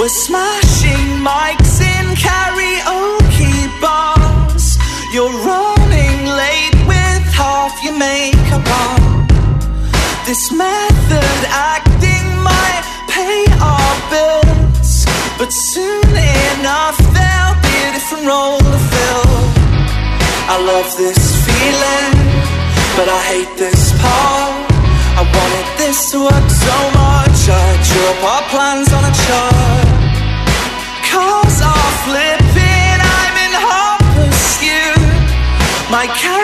We're smashing mics in karaoke bars. You're running late with half your makeup on. This method acting might pay our bills, but soon enough there'll be a different role to fill. I love this feeling, but I hate this part. I wanted this to work so much, I drew up our plans on a chart. Cars are flipping, I'm in hot pursuit. My